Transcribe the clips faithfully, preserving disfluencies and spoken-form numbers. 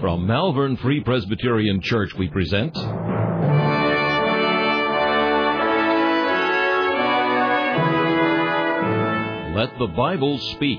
From Malvern Free Presbyterian Church, we present Let the Bible Speak.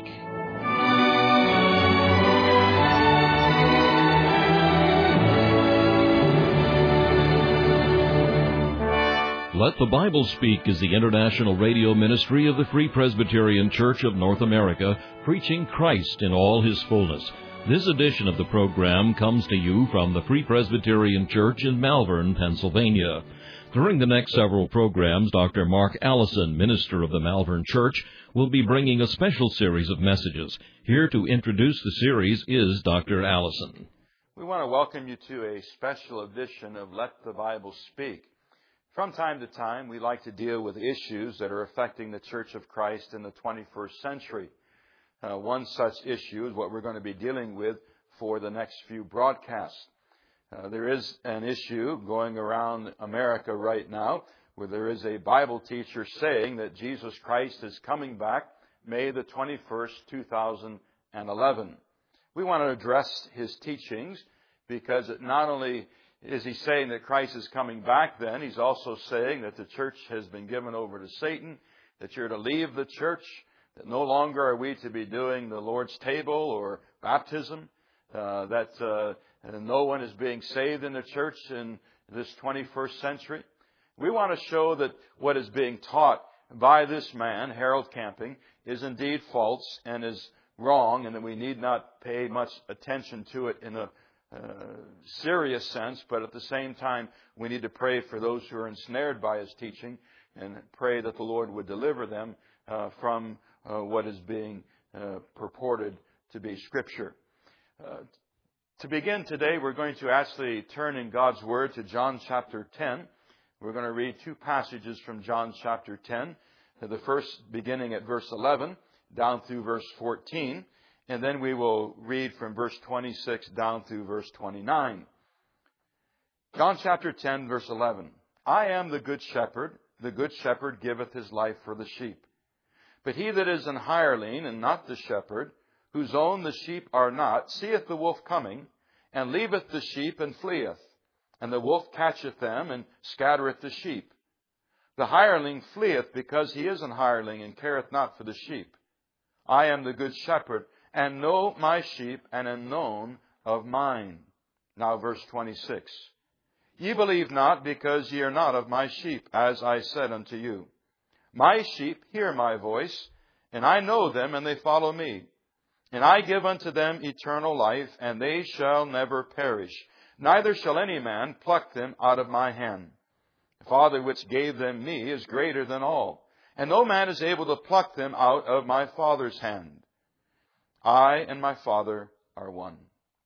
Let the Bible Speak is the international radio ministry of the Free Presbyterian Church of North America, preaching Christ in all His fullness. This edition of the program comes to you from the Free Presbyterian Church in Malvern, Pennsylvania. During the next several programs, Doctor Mark Allison, minister of the Malvern Church, will be bringing a special series of messages. Here to introduce the series is Doctor Allison. We want to welcome you to a special edition of Let the Bible Speak. From time to time, we like to deal with issues that are affecting the Church of Christ in the twenty-first century. Uh, one such issue is what we're going to be dealing with for the next few broadcasts. Uh, there is an issue going around America right now where there is a Bible teacher saying that Jesus Christ is coming back May the twenty-first, two thousand eleven. We want to address his teachings because it not only is he saying that Christ is coming back then, he's also saying that the church has been given over to Satan, that you're to leave the church, that no longer are we to be doing the Lord's table or baptism, uh, that uh, no one is being saved in the church in this twenty-first century. We want to show that what is being taught by this man, Harold Camping, is indeed false and is wrong, and that we need not pay much attention to it in a uh, serious sense, but at the same time, we need to pray for those who are ensnared by his teaching and pray that the Lord would deliver them uh, from uh, what is being uh, purported to be Scripture. Uh, to begin today, we're going to actually turn in God's Word to John chapter ten. We're going to read two passages from John chapter ten, the first beginning at verse eleven down through verse fourteen, and then we will read from verse twenty-six down through verse twenty-nine. John chapter ten, verse eleven. I am the good shepherd. The good shepherd giveth his life for the sheep. But he that is an hireling, and not the shepherd, whose own the sheep are not, seeth the wolf coming, and leaveth the sheep, and fleeth. And the wolf catcheth them, and scattereth the sheep. The hireling fleeth, because he is an hireling, and careth not for the sheep. I am the good shepherd, and know my sheep, and am known of mine. Now verse twenty-six. Ye believe not, because ye are not of my sheep, as I said unto you. My sheep hear my voice, and I know them, and they follow me. And I give unto them eternal life, and they shall never perish. Neither shall any man pluck them out of my hand. The Father which gave them me is greater than all, and no man is able to pluck them out of my Father's hand. I and my Father are one.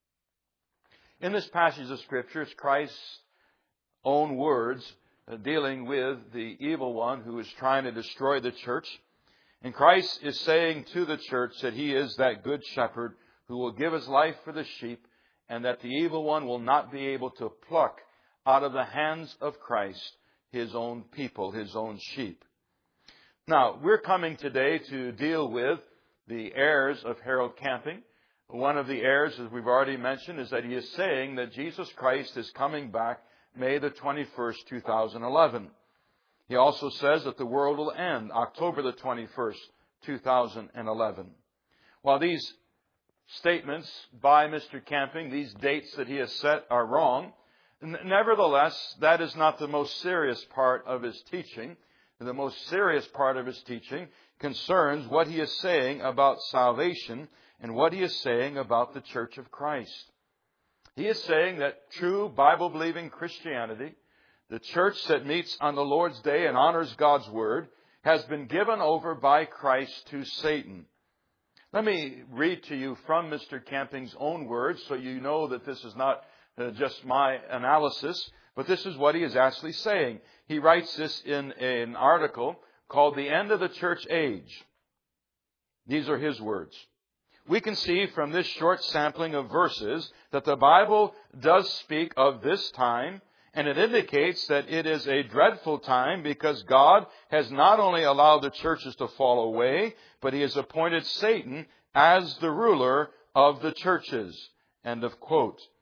In this passage of Scripture, it's Christ's own words uh, dealing with the evil one who is trying to destroy the church. And Christ is saying to the church that he is that good shepherd who will give his life for the sheep, and that the evil one will not be able to pluck out of the hands of Christ his own people, his own sheep. Now, we're coming today to deal with the errors of Harold Camping. One of the errors, as we've already mentioned, is that he is saying that Jesus Christ is coming back May the twenty-first, two thousand eleven. He also says that the world will end October the twenty-first, two thousand eleven. While these statements by Mister Camping, these dates that he has set, are wrong, nevertheless, that is not the most serious part of his teaching. The most serious part of his teaching concerns what he is saying about salvation and what he is saying about the Church of Christ. He is saying that true Bible-believing Christianity, the church that meets on the Lord's Day and honors God's Word, has been given over by Christ to Satan. Let me read to you from Mister Camping's own words so you know that this is not uh, just my analysis, but this is what he is actually saying. He writes this in an article called The End of the Church Age. These are his words. We can see from this short sampling of verses that the Bible does speak of this time, and it indicates that it is a dreadful time because God has not only allowed the churches to fall away, but he has appointed Satan as the ruler of the churches. End of quote.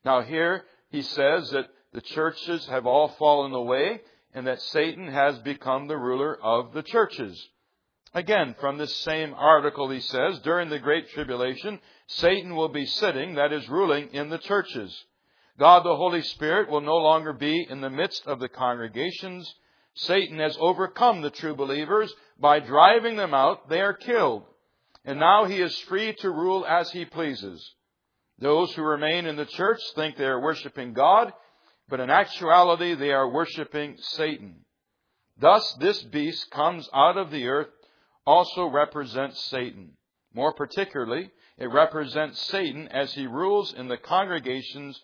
Now here he says that the churches have all fallen away and that Satan has become the ruler of the churches. Again, from this same article he says, during the Great Tribulation, Satan will be sitting, that is, ruling in the churches. God the Holy Spirit will no longer be in the midst of the congregations. Satan has overcome the true believers. By driving them out, they are killed. And now he is free to rule as he pleases. Those who remain in the church think they are worshiping God, but in actuality they are worshiping Satan. Thus, this beast comes out of the earth also represents Satan. More particularly, it represents Satan as he rules in the congregations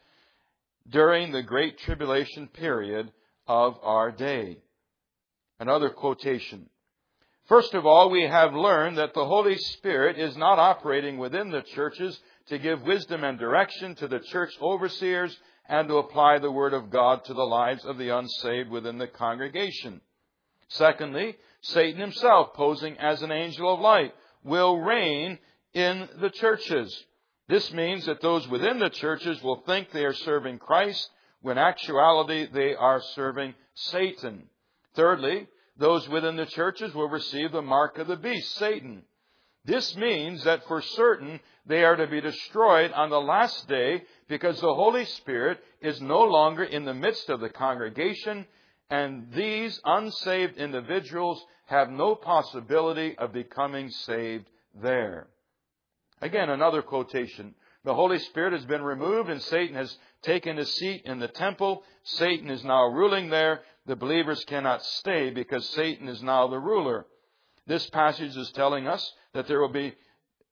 during the Great Tribulation period of our day. Another quotation. First of all, we have learned that the Holy Spirit is not operating within the churches to give wisdom and direction to the church overseers and to apply the Word of God to the lives of the unsaved within the congregation. Secondly, Satan himself, posing as an angel of light, will reign in the churches. This means that those within the churches will think they are serving Christ, when in actuality they are serving Satan. Thirdly, those within the churches will receive the mark of the beast, Satan. This means that for certain they are to be destroyed on the last day because the Holy Spirit is no longer in the midst of the congregation, and these unsaved individuals have no possibility of becoming saved there. Again, another quotation. The Holy Spirit has been removed and Satan has taken his seat in the temple. Satan is now ruling there. The believers cannot stay because Satan is now the ruler. This passage is telling us that there will be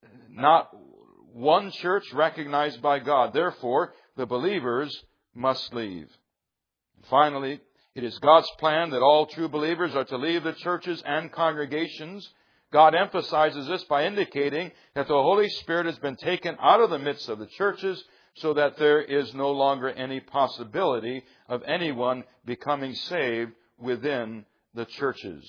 not one church recognized by God. Therefore, the believers must leave. Finally, it is God's plan that all true believers are to leave the churches and congregations. God emphasizes this by indicating that the Holy Spirit has been taken out of the midst of the churches so that there is no longer any possibility of anyone becoming saved within the churches.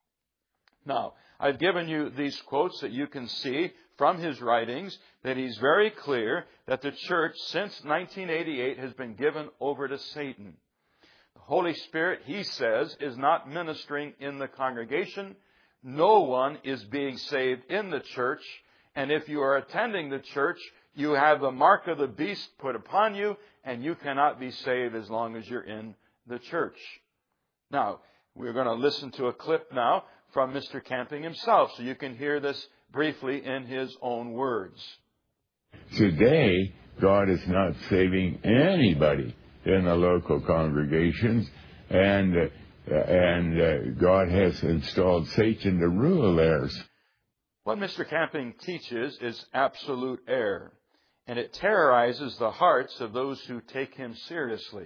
Now, I've given you these quotes that you can see from his writings that he's very clear that the church since nineteen eighty-eight has been given over to Satan. The Holy Spirit, he says, is not ministering in the congregation. No one is being saved in the church. And if you are attending the church, you have the mark of the beast put upon you, and you cannot be saved as long as you're in the church. Now, we're going to listen to a clip now from Mister Camping himself, so you can hear this briefly in his own words. Today, God is not saving anybody in the local congregations, and uh, and uh, God has installed Satan to rule theirs. What Mister Camping teaches is absolute error, and it terrorizes the hearts of those who take him seriously.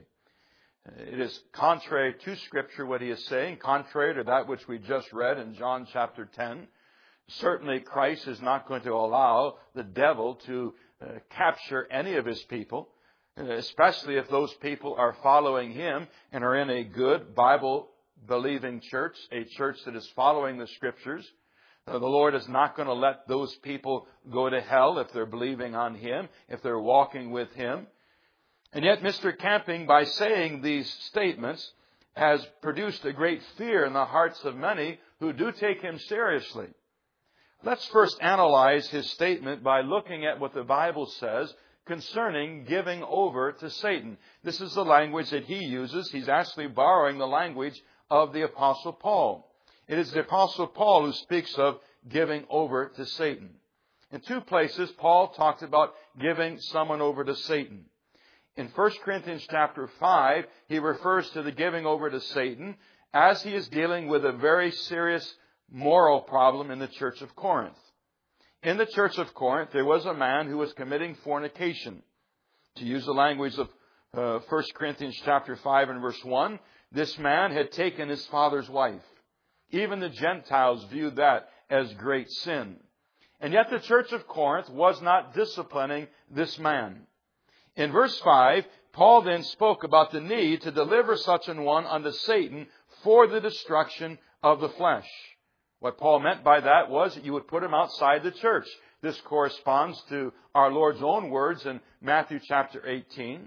It is contrary to Scripture what he is saying, contrary to that which we just read in John chapter ten. Certainly Christ is not going to allow the devil to uh, capture any of his people, especially if those people are following him and are in a good Bible-believing church, a church that is following the Scriptures. Uh, the Lord is not going to let those people go to hell if they're believing on him, if they're walking with him. And yet Mister Camping, by saying these statements, has produced a great fear in the hearts of many who do take him seriously. Let's first analyze his statement by looking at what the Bible says concerning giving over to Satan. This is the language that he uses. He's actually borrowing the language of the Apostle Paul. It is the Apostle Paul who speaks of giving over to Satan. In two places, Paul talks about giving someone over to Satan. In First Corinthians chapter five, he refers to the giving over to Satan as he is dealing with a very serious moral problem in the church of Corinth. In the church of Corinth, there was a man who was committing fornication. To use the language of uh, First Corinthians chapter five and verse one, this man had taken his father's wife. Even the Gentiles viewed that as great sin. And yet the church of Corinth was not disciplining this man. In verse five, Paul then spoke about the need to deliver such an one unto Satan for the destruction of the flesh. What Paul meant by that was that you would put him outside the church. This corresponds to our Lord's own words in Matthew chapter eighteen.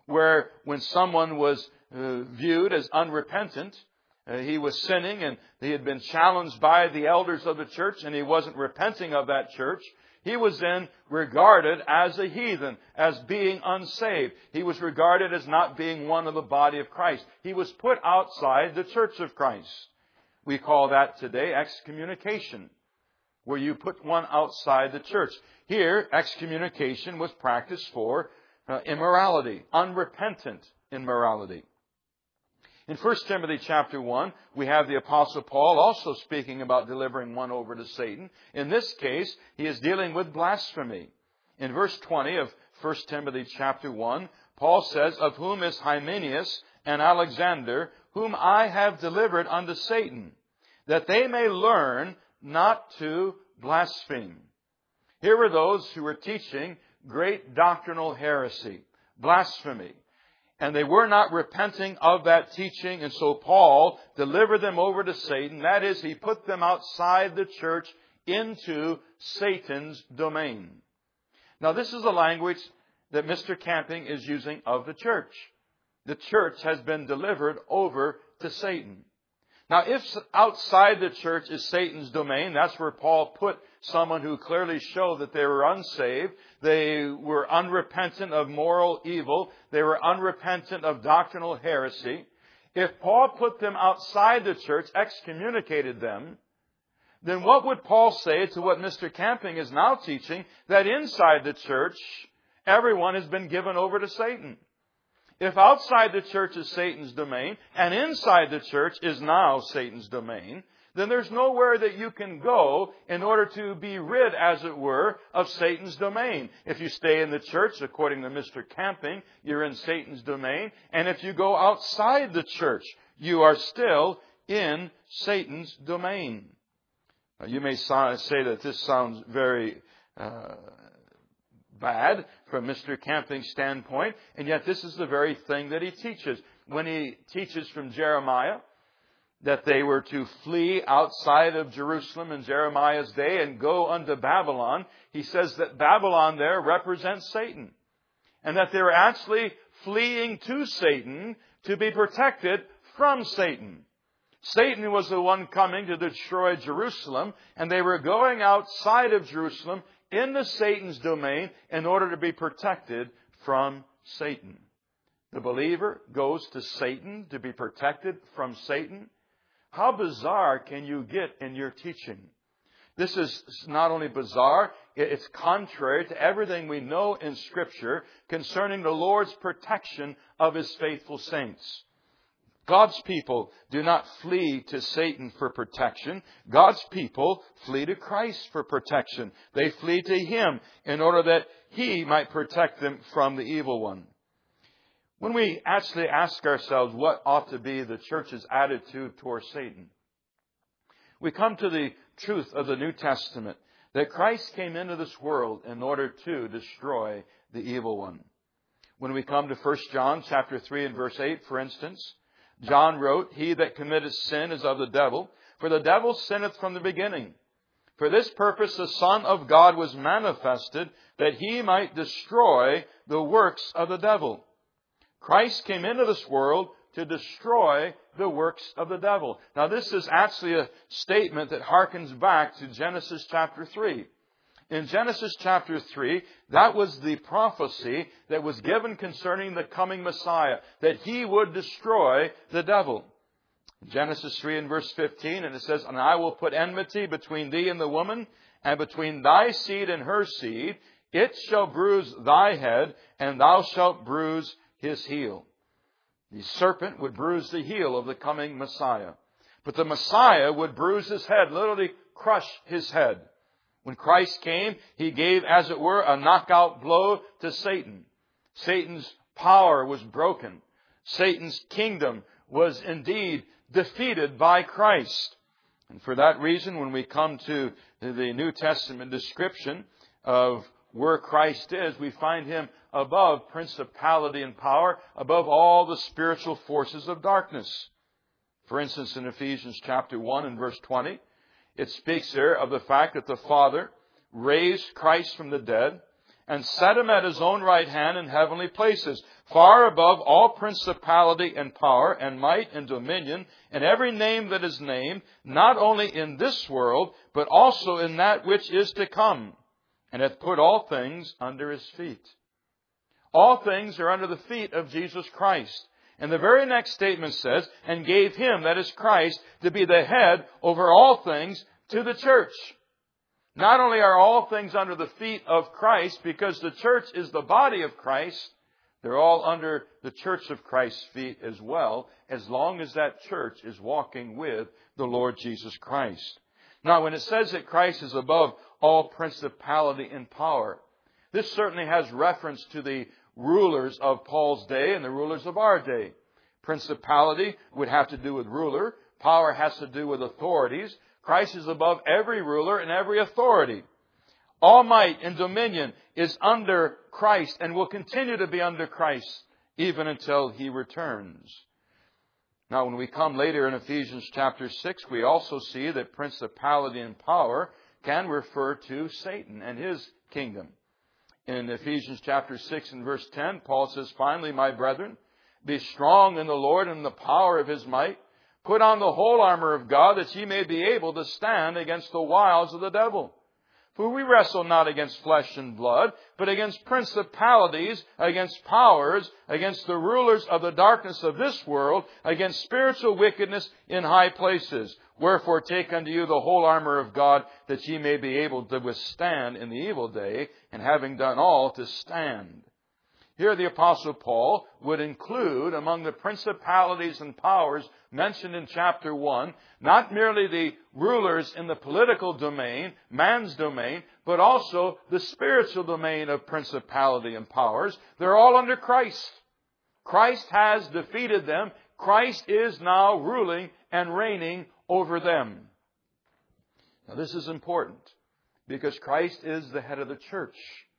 where when someone was uh, viewed as unrepentant, uh, he was sinning and he had been challenged by the elders of the church and he wasn't repenting of that church, he was then regarded as a heathen, as being unsaved. He was regarded as not being one of the body of Christ. He was put outside the church of Christ. We call that today excommunication, where you put one outside the church. Here, excommunication was practiced for uh, immorality, unrepentant immorality. In First Timothy chapter one, we have the Apostle Paul also speaking about delivering one over to Satan. In this case, he is dealing with blasphemy. In verse twenty of First Timothy chapter one, Paul says, "Of whom is Hymenaeus and Alexander, whom I have delivered unto Satan, that they may learn not to blaspheme." Here were those who were teaching great doctrinal heresy, blasphemy. And they were not repenting of that teaching. And so Paul delivered them over to Satan. That is, he put them outside the church into Satan's domain. Now, this is the language that Mister Camping is using of the church. The church has been delivered over to Satan. Now, if outside the church is Satan's domain, that's where Paul put someone who clearly showed that they were unsaved. They were unrepentant of moral evil. They were unrepentant of doctrinal heresy. If Paul put them outside the church, excommunicated them, then what would Paul say to what Mister Camping is now teaching, that inside the church, everyone has been given over to Satan? If outside the church is Satan's domain, and inside the church is now Satan's domain, then there's nowhere that you can go in order to be rid, as it were, of Satan's domain. If you stay in the church, according to Mister Camping, you're in Satan's domain. And if you go outside the church, you are still in Satan's domain. Now, you may say that this sounds very uh, bad from Mister Camping's standpoint, and yet this is the very thing that he teaches. When he teaches from Jeremiah that they were to flee outside of Jerusalem in Jeremiah's day and go unto Babylon, he says that Babylon there represents Satan, and that they were actually fleeing to Satan to be protected from Satan. Satan was the one coming to destroy Jerusalem, and they were going outside of Jerusalem into Satan's domain in order to be protected from Satan. The believer goes to Satan to be protected from Satan. How bizarre can you get in your teaching? This is not only bizarre, it's contrary to everything we know in Scripture concerning the Lord's protection of His faithful saints. God's people do not flee to Satan for protection. God's people flee to Christ for protection. They flee to Him in order that He might protect them from the evil one. When we actually ask ourselves what ought to be the church's attitude towards Satan, we come to the truth of the New Testament, that Christ came into this world in order to destroy the evil one. When we come to First John chapter three and verse eight, for instance, John wrote, "He that committeth sin is of the devil, for the devil sinneth from the beginning. For this purpose the Son of God was manifested, that He might destroy the works of the devil." Christ came into this world to destroy the works of the devil. Now, this is actually a statement that harkens back to Genesis chapter three. In Genesis chapter three, that was the prophecy that was given concerning the coming Messiah, that He would destroy the devil. Genesis three and verse fifteen, and it says, "And I will put enmity between thee and the woman, and between thy seed and her seed. It shall bruise thy head, and thou shalt bruise his heel." The serpent would bruise the heel of the coming Messiah. But the Messiah would bruise his head, literally crush his head. When Christ came, He gave, as it were, a knockout blow to Satan. Satan's power was broken. Satan's kingdom was indeed defeated by Christ. And for that reason, when we come to the New Testament description of where Christ is, we find Him above principality and power, above all the spiritual forces of darkness. For instance, in Ephesians chapter one and verse twenty, it speaks there of the fact that the Father raised Christ from the dead and set him at his own right hand in heavenly places, far above all principality and power and might and dominion, and every name that is named, not only in this world, but also in that which is to come, and hath put all things under his feet. All things are under the feet of Jesus Christ. And the very next statement says, and gave him, that is Christ, to be the head over all things to the church. Not only are all things under the feet of Christ, because the church is the body of Christ, they're all under the church of Christ's feet as well, as long as that church is walking with the Lord Jesus Christ. Now, when it says that Christ is above all principality and power, this certainly has reference to the rulers of Paul's day and the rulers of our day. Principality would have to do with ruler. Power has to do with authorities. Christ is above every ruler and every authority. All might and dominion is under Christ and will continue to be under Christ even until he returns. Now, when we come later in Ephesians chapter six, we also see that principality and power can refer to Satan and his kingdom. In Ephesians chapter six and verse ten, Paul says, finally, my brethren, be strong in the Lord and the power of his might. Put on the whole armor of God, that ye may be able to stand against the wiles of the devil. For we wrestle not against flesh and blood, but against principalities, against powers, against the rulers of the darkness of this world, against spiritual wickedness in high places. Wherefore take unto you the whole armor of God, that ye may be able to withstand in the evil day, and having done all, to stand. Here the Apostle Paul would include among the principalities and powers mentioned in chapter one, not merely the rulers in the political domain, man's domain, but also the spiritual domain of principality and powers. They're all under Christ. Christ has defeated them. Christ is now ruling and reigning over them. Now this is important because Christ is the head of the church.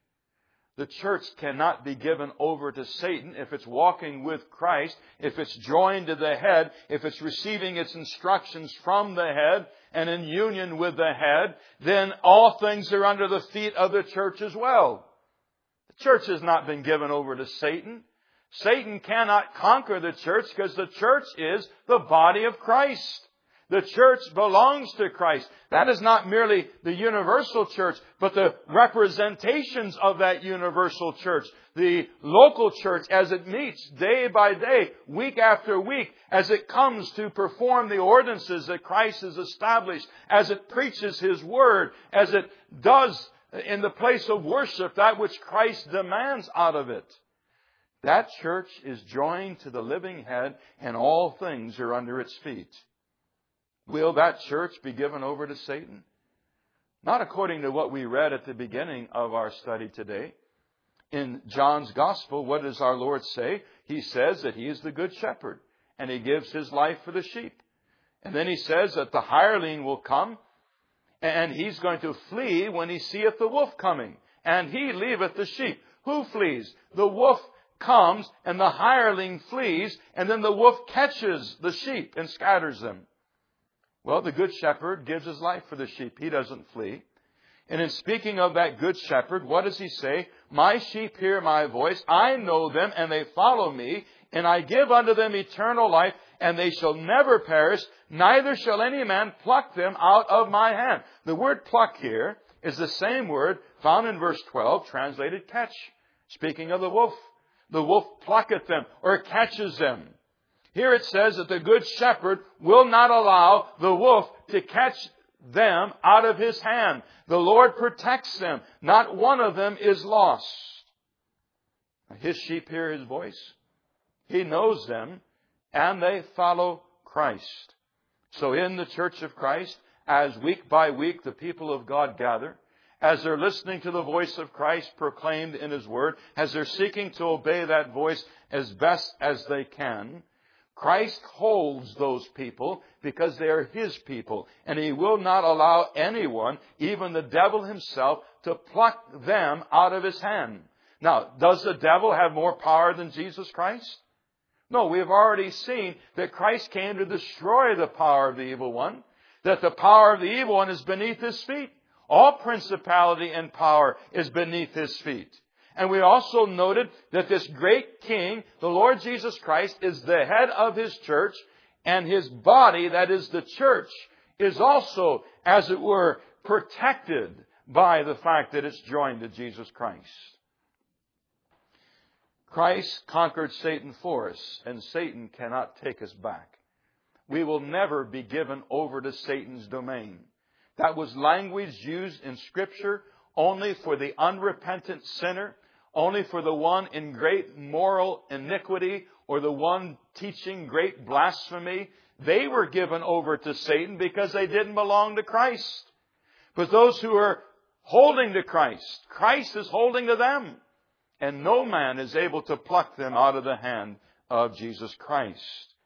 The church cannot be given over to Satan if it's walking with Christ, if it's joined to the head, if it's receiving its instructions from the head and in union with the head, then all things are under the feet of the church as well. The church has not been given over to Satan. Satan cannot conquer the church because the church is the body of Christ. The church belongs to Christ. That is not merely the universal church, but the representations of that universal church. The local church as it meets day by day, week after week, as it comes to perform the ordinances that Christ has established, as it preaches His Word, as it does in the place of worship that which Christ demands out of it. That church is joined to the living head, and all things are under its feet. Will that church be given over to Satan? Not according to what we read at the beginning of our study today. In John's Gospel, what does our Lord say? He says that He is the good shepherd, and He gives His life for the sheep. And then He says that the hireling will come, and he's going to flee when he seeth the wolf coming, and he leaveth the sheep. Who flees? The wolf comes, and the hireling flees, and then the wolf catches the sheep and scatters them. Well, the good shepherd gives his life for the sheep. He doesn't flee. And in speaking of that good shepherd, what does he say? My sheep hear my voice. I know them, and they follow me. And I give unto them eternal life, and they shall never perish. Neither shall any man pluck them out of my hand. The word pluck here is the same word found in verse twelve, translated catch. Speaking of the wolf. The wolf plucketh them, or catches them. Here it says that the good shepherd will not allow the wolf to catch them out of his hand. The Lord protects them. Not one of them is lost. His sheep hear His voice. He knows them, and they follow Christ. So in the church of Christ, as week by week the people of God gather, as they're listening to the voice of Christ proclaimed in His Word, as they're seeking to obey that voice as best as they can, Christ holds those people because they are His people. And He will not allow anyone, even the devil himself, to pluck them out of His hand. Now, does the devil have more power than Jesus Christ? No, we have already seen that Christ came to destroy the power of the evil one, that the power of the evil one is beneath His feet. All principality and power is beneath His feet. And we also noted that this great King, the Lord Jesus Christ, is the head of His church, and His body, that is the church, is also, as it were, protected by the fact that it's joined to Jesus Christ. Christ conquered Satan for us, and Satan cannot take us back. We will never be given over to Satan's domain. That was language used in Scripture only for the unrepentant sinner, only for the one in great moral iniquity, or the one teaching great blasphemy. They were given over to Satan because they didn't belong to Christ. But those who are holding to Christ, Christ is holding to them. And no man is able to pluck them out of the hand of Jesus Christ.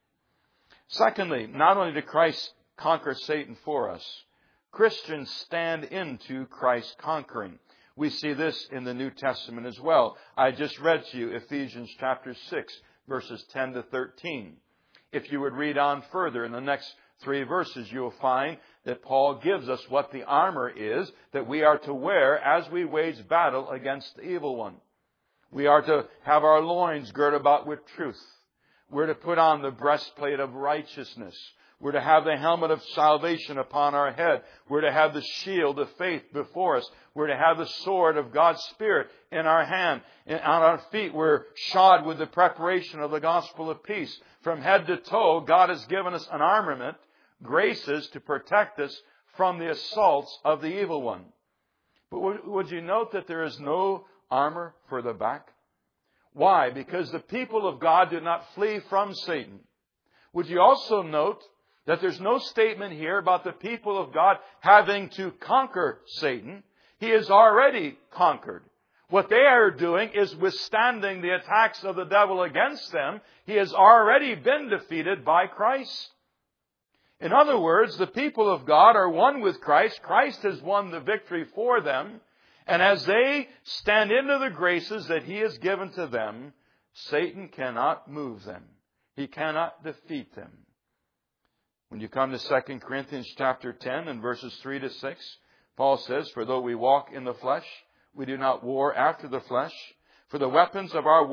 Secondly, not only did Christ conquer Satan for us, Christians stand into Christ's conquering. We see this in the New Testament as well. I just read to you Ephesians chapter six, verses ten to thirteen. If you would read on further in the next three verses, you'll find that Paul gives us what the armor is that we are to wear as we wage battle against the evil one. We are to have our loins girt about with truth. We're to put on the breastplate of righteousness. We're to have the helmet of salvation upon our head. We're to have the shield of faith before us. We're to have the sword of God's Spirit in our hand. And on our feet, we're shod with the preparation of the gospel of peace. From head to toe, God has given us an armament, graces to protect us from the assaults of the evil one. But would you note that there is no armor for the back? Why? Because the people of God do not flee from Satan. Would you also note that there's no statement here about the people of God having to conquer Satan? He is already conquered. What they are doing is withstanding the attacks of the devil against them. He has already been defeated by Christ. In other words, the people of God are one with Christ. Christ has won the victory for them. And as they stand into the graces that He has given to them, Satan cannot move them. He cannot defeat them. When you come to Second Corinthians chapter ten and verses three to six, Paul says, "For though we walk in the flesh, we do not war after the flesh. For the weapons of our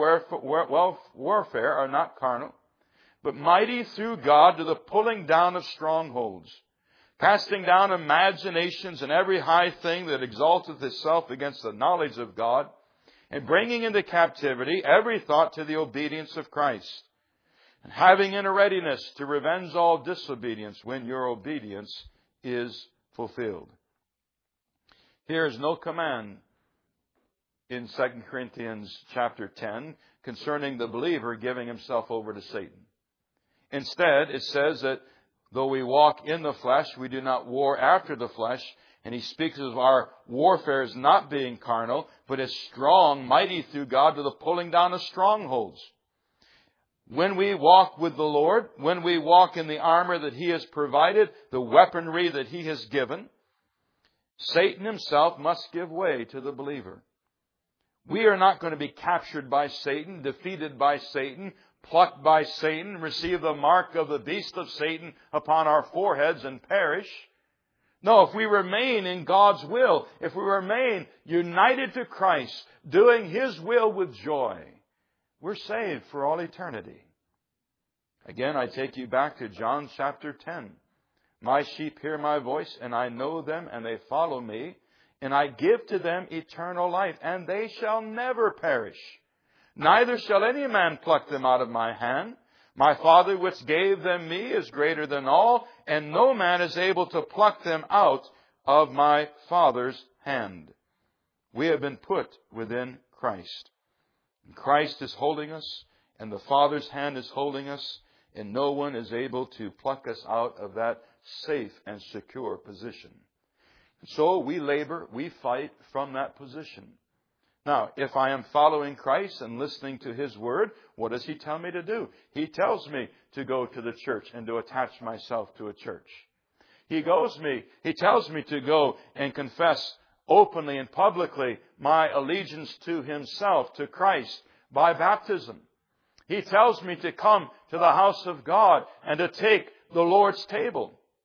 warfare are not carnal, but mighty through God to the pulling down of strongholds, casting down imaginations and every high thing that exalteth itself against the knowledge of God, and bringing into captivity every thought to the obedience of Christ, and having in a readiness to revenge all disobedience when your obedience is fulfilled." Here is no command in Second Corinthians chapter ten concerning the believer giving himself over to Satan. Instead, it says that though we walk in the flesh, we do not war after the flesh. And he speaks of our warfare as not being carnal, but as strong, mighty through God to the pulling down of strongholds. When we walk with the Lord, when we walk in the armor that He has provided, the weaponry that He has given, Satan himself must give way to the believer. We are not going to be captured by Satan, defeated by Satan, plucked by Satan, receive the mark of the beast of Satan upon our foreheads and perish. No, if we remain in God's will, if we remain united to Christ, doing His will with joy, we're saved for all eternity. Again, I take you back to John chapter ten. "My sheep hear my voice, and I know them, and they follow me. And I give to them eternal life, and they shall never perish. Neither shall any man pluck them out of my hand. My Father which gave them me is greater than all, and no man is able to pluck them out of my Father's hand." We have been put within Christ. And Christ is holding us, and the Father's hand is holding us, and no one is able to pluck us out of that safe and secure position. So we labor, we fight from that position. Now, if I am following Christ and listening to His Word, what does He tell me to do? He tells me to go to the church and to attach myself to a church. He goes me, He tells me to go and confess openly and publicly my allegiance to Himself, to Christ, by baptism. He tells me to come to the house of God and to take the Lord's table.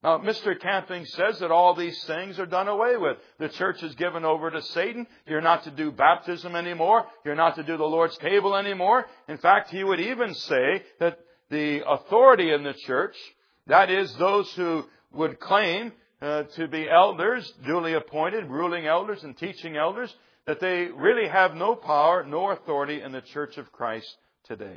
Now, Mister Camping says that all these things are done away with. The church is given over to Satan. You're not to do baptism anymore. You're not to do the Lord's table anymore. In fact, he would even say that the authority in the church, that is, those who would claim uh, to be elders, duly appointed, ruling elders and teaching elders, that they really have no power, no authority in the church of Christ today.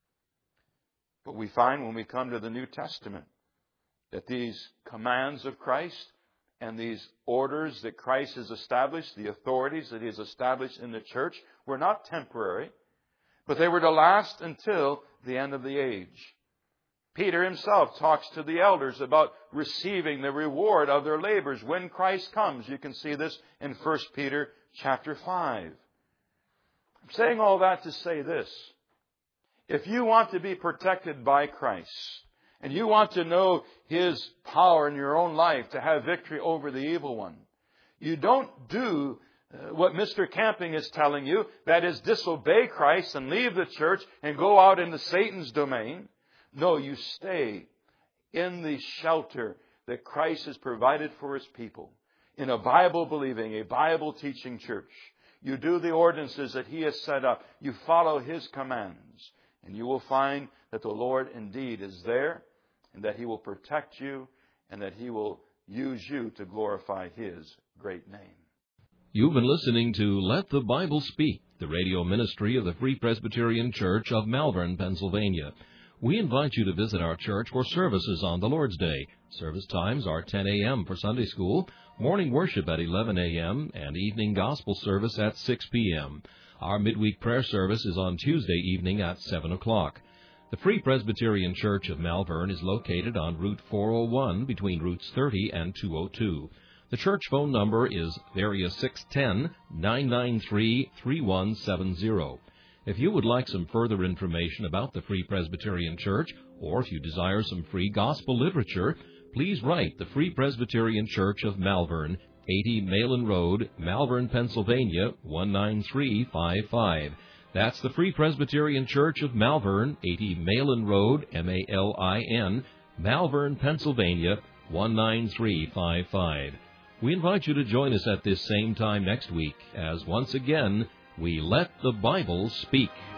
But we find when we come to the New Testament that these commands of Christ and these orders that Christ has established, the authorities that He has established in the church, were not temporary, but they were to last until the end of the age. Peter himself talks to the elders about receiving the reward of their labors when Christ comes. You can see this in First Peter chapter five. I'm saying all that to say this. If you want to be protected by Christ, and you want to know His power in your own life to have victory over the evil one, you don't do uh, what Mister Camping is telling you, that is, disobey Christ and leave the church and go out into Satan's domain. No, you stay in the shelter that Christ has provided for His people, in a Bible-believing, a Bible-teaching church. You do the ordinances that He has set up. You follow His commands. And you will find that the Lord indeed is there, and that He will protect you, and that He will use you to glorify His great name. You've been listening to Let the Bible Speak, the radio ministry of the Free Presbyterian Church of Malvern, Pennsylvania. We invite you to visit our church for services on the Lord's Day. Service times are ten a.m. for Sunday school, morning worship at eleven a.m., and evening gospel service at six p.m. Our midweek prayer service is on Tuesday evening at seven o'clock. The Free Presbyterian Church of Malvern is located on Route four oh one between Routes thirty and two oh two. The church phone number is area six one zero, nine nine three, three one seven zero. If you would like some further information about the Free Presbyterian Church, or if you desire some free gospel literature, please write the Free Presbyterian Church of Malvern, eighty Malin Road, Malvern, Pennsylvania, one nine three five five. That's the Free Presbyterian Church of Malvern, eighty Malin Road, M A L I N, Malvern, Pennsylvania, one nine three five five. We invite you to join us at this same time next week, as once again, we let the Bible speak.